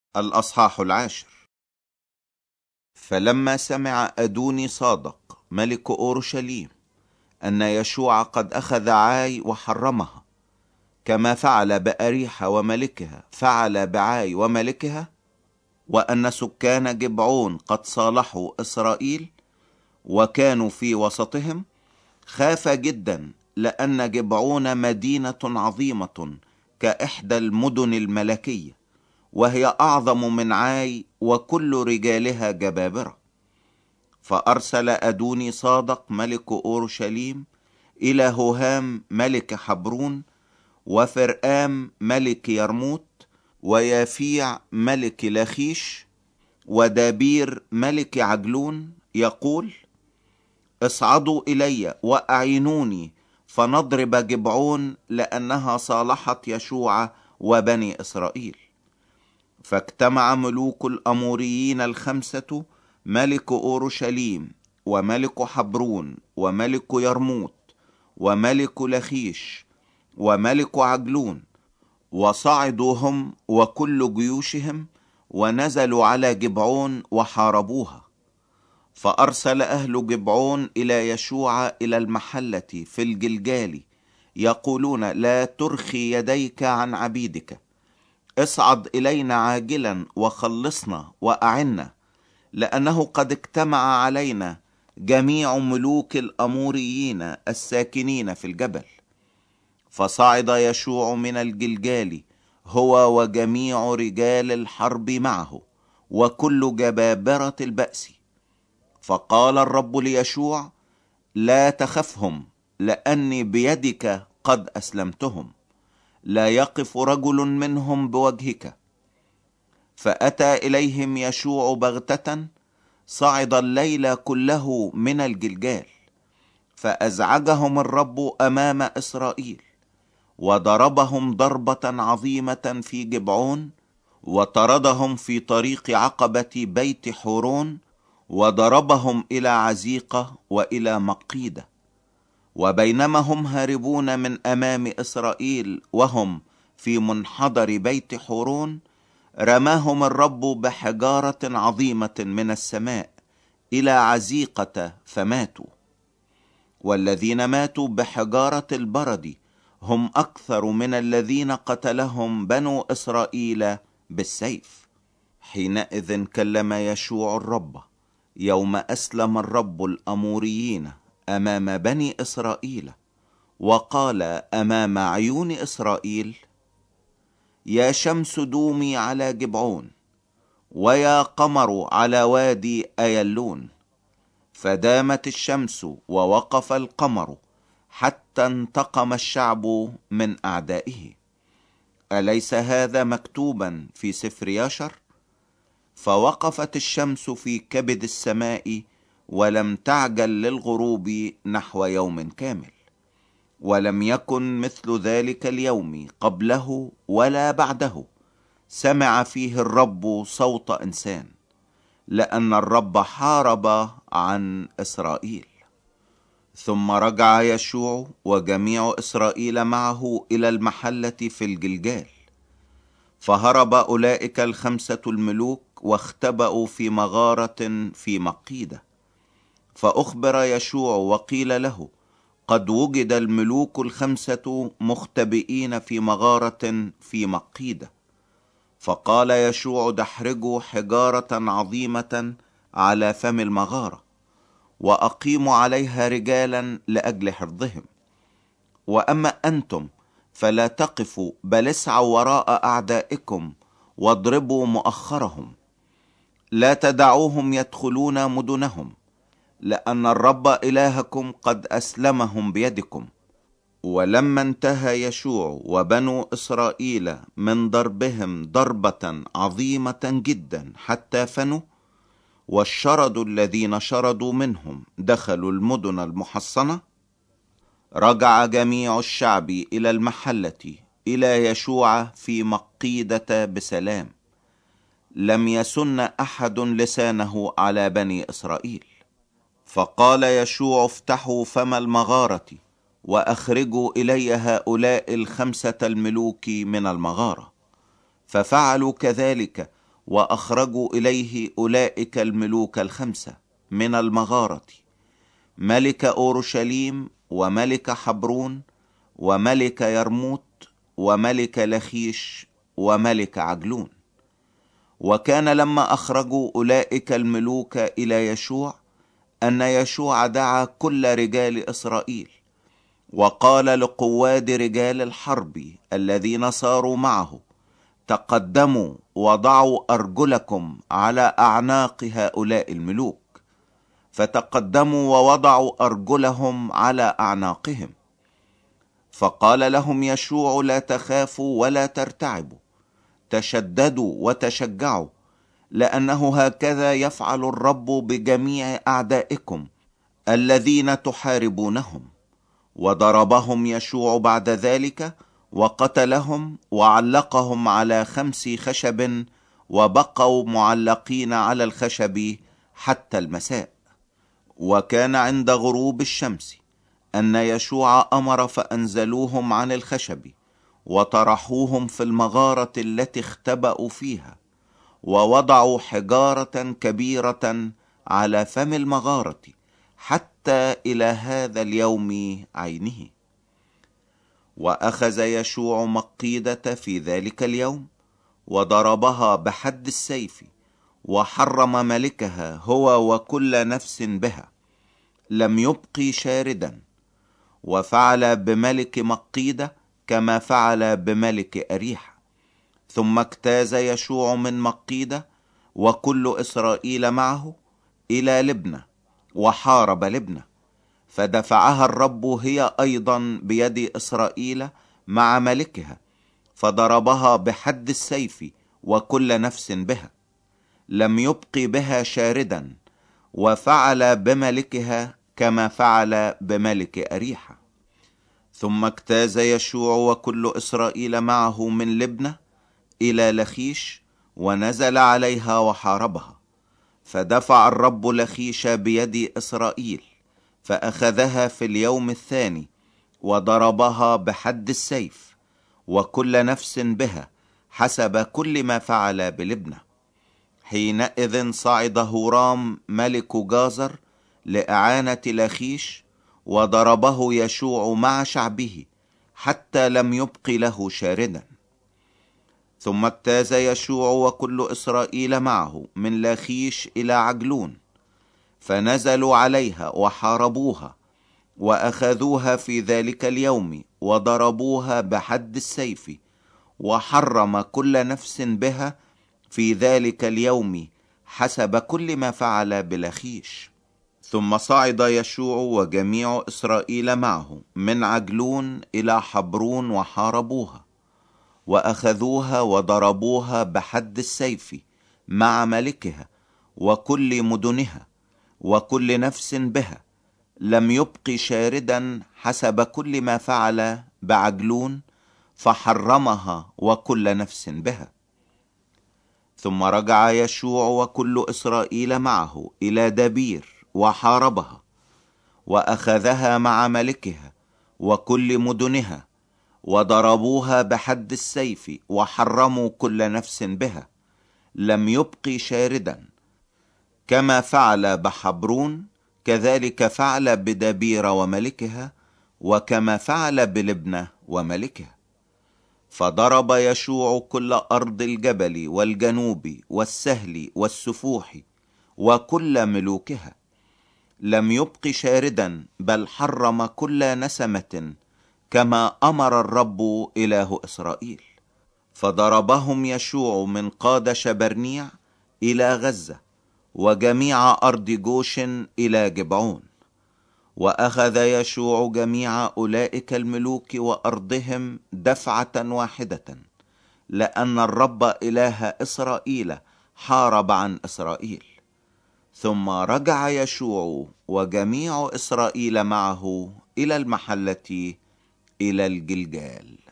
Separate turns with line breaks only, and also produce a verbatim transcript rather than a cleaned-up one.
الأصحاح العاشر. فلما سمع أدوني صادق ملك أورشليم أن يشوع قد أخذ عاي وحرمها كما فعل بأريحة وملكها فعل بعاي وملكها، وأن سكان جبعون قد صالحوا إسرائيل وكانوا في وسطهم، خاف جدا، لأن جبعون مدينة عظيمة كإحدى المدن الملكية، وهي أعظم من عاي وكل رجالها جبابرة. فأرسل أدوني صادق ملك أورشليم إلى هوهام ملك حبرون، وفرآم ملك يرموت، ويافيع ملك لخيش، ودابير ملك عجلون، يقول: اصعدوا إلي وأعينوني فنضرب جبعون، لأنها صالحت يشوع وبني إسرائيل. فاجتمع ملوك الأموريين الخمسة، ملك أورشليم وملك حبرون وملك يرموت وملك لخيش وملك عجلون، وصعدوا هم وكل جيوشهم ونزلوا على جبعون وحاربوها. فأرسل أهل جبعون إلى يشوع إلى المحلة في الجلجال يقولون: لا ترخي يديك عن عبيدك، اصعد إلينا عاجلا وخلصنا وأعنا، لأنه قد اجتمع علينا جميع ملوك الأموريين الساكنين في الجبل. فصعد يشوع من الجلجال هو وجميع رجال الحرب معه وكل جبابرة البأس. فقال الرب ليشوع: لا تخفهم، لأني بيدك قد أسلمتهم، لا يقف رجل منهم بوجهك. فأتى إليهم يشوع بغتة، صعد الليل كله من الجلجال، فأزعجهم الرب أمام إسرائيل، وضربهم ضربة عظيمة في جبعون، وطردهم في طريق عقبة بيت حورون، وضربهم إلى عزيقة وإلى مقيدة. وبينما هم هاربون من أمام إسرائيل وهم في منحدر بيت حورون، رماهم الرب بحجارة عظيمة من السماء إلى عزيقة فماتوا. والذين ماتوا بحجارة البرد هم أكثر من الذين قتلهم بنو إسرائيل بالسيف. حينئذ كلم يشوع الرب يوم أسلم الرب الأموريين أمام بني إسرائيل، وقال أمام عيون إسرائيل: يا شمس دومي على جبعون، ويا قمر على وادي أيلون. فدامت الشمس ووقف القمر حتى انتقم الشعب من أعدائه. أليس هذا مكتوبا في سفر ياشر؟ فوقفت الشمس في كبد السماء ولم تعجل للغروب نحو يوم كامل، ولم يكن مثل ذلك اليوم قبله ولا بعده سمع فيه الرب صوت إنسان، لأن الرب حارب عن إسرائيل. ثم رجع يشوع وجميع إسرائيل معه إلى المحلة في الجلجال، فهرب أولئك الخمسة الملوك واختبأوا في مغارة في مقيدة. فأخبر يشوع وقيل له: قد وجد الملوك الخمسة مختبئين في مغارة في مقيدة. فقال يشوع: دحرجوا حجارة عظيمة على فم المغارة، وأقيموا عليها رجالا لأجل حفظهم. وأما أنتم فلا تقفوا، بل اسعوا وراء أعدائكم واضربوا مؤخرهم، لا تدعوهم يدخلون مدنهم، لأن الرب إلهكم قد أسلمهم بيدكم. ولما انتهى يشوع وبنو إسرائيل من ضربهم ضربة عظيمة جدا حتى فنوا، والشرد الذين شردوا منهم دخلوا المدن المحصنة، رجع جميع الشعب إلى المحلة إلى يشوع في مقيدة بسلام، لم يسن أحد لسانه على بني إسرائيل. فقال يشوع: افتحوا فم المغارة وأخرجوا إلي هؤلاء الخمسة الملوك من المغارة. ففعلوا كذلك، وأخرجوا إليه أولئك الملوك الخمسة من المغارة، ملك أورشليم وملك حبرون وملك يرموت وملك لخيش وملك عجلون. وكان لما أخرجوا أولئك الملوك إلى يشوع أن يشوع دعا كل رجال إسرائيل، وقال لقواد رجال الحرب الذين صاروا معه: تقدموا وضعوا أرجلكم على أعناق هؤلاء الملوك. فتقدموا ووضعوا أرجلهم على أعناقهم. فقال لهم يشوع: لا تخافوا ولا ترتعبوا، تشددوا وتشجعوا، لأنه هكذا يفعل الرب بجميع أعدائكم الذين تحاربونهم. وضربهم يشوع بعد ذلك وقتلهم وعلقهم على خمس خشب، وبقوا معلقين على الخشب حتى المساء. وكان عند غروب الشمس أن يشوع أمر فأنزلوهم عن الخشب وطرحوهم في المغارة التي اختبأوا فيها، ووضعوا حجارة كبيرة على فم المغارة حتى إلى هذا اليوم عينه. وأخذ يشوع مقيدة في ذلك اليوم وضربها بحد السيف، وحرم ملكها هو وكل نفس بها، لم يبقي شاردا. وفعل بملك مقيدة كما فعل بملك أريحة. ثم اجتاز يشوع من مقيدة وكل إسرائيل معه إلى لبنى، وحارب لبنى، فدفعها الرب هي أيضا بيد إسرائيل مع ملكها، فضربها بحد السيف وكل نفس بها، لم يبق بها شاردا. وفعل بملكها كما فعل بملك أريحة. ثم اجتاز يشوع وكل إسرائيل معه من لبنى إلى لخيش، ونزل عليها وحاربها، فدفع الرب لخيش بيد إسرائيل، فأخذها في اليوم الثاني وضربها بحد السيف وكل نفس بها حسب كل ما فعل بلبنى. حينئذ صعد هورام ملك جازر لإعانة لخيش، وضربه يشوع مع شعبه حتى لم يبق له شاردا. ثم اجتاز يشوع وكل إسرائيل معه من لخيش إلى عجلون، فنزلوا عليها وحاربوها، وأخذوها في ذلك اليوم وضربوها بحد السيف، وحرم كل نفس بها في ذلك اليوم حسب كل ما فعل بلخيش. ثم صعد يشوع وجميع إسرائيل معه من عجلون إلى حبرون وحاربوها، وأخذوها وضربوها بحد السيف مع ملكها وكل مدنها وكل نفس بها، لم يبق شاردا حسب كل ما فعل بعجلون، فحرمها وكل نفس بها. ثم رجع يشوع وكل إسرائيل معه إلى دبير وحاربها، وأخذها مع ملكها وكل مدنها، وضربوها بحد السيف وحرموا كل نفس بها، لم يبق شاردا. كما فعل بحبرون كذلك فعل بدبير وملكها، وكما فعل بلبنى وملكها. فضرب يشوع كل أرض الجبل والجنوب والسهل والسفوح وكل ملوكها، لم يبق شاردا، بل حرم كل نسمة كما أمر الرب إله إسرائيل. فضربهم يشوع من قادش برنيع إلى غزة، وجميع أرض جوش إلى جبعون. وأخذ يشوع جميع أولئك الملوك وأرضهم دفعة واحدة، لأن الرب إله إسرائيل حارب عن إسرائيل. ثم رجع يشوع وجميع إسرائيل معه إلى المحلة إلى الجلجال.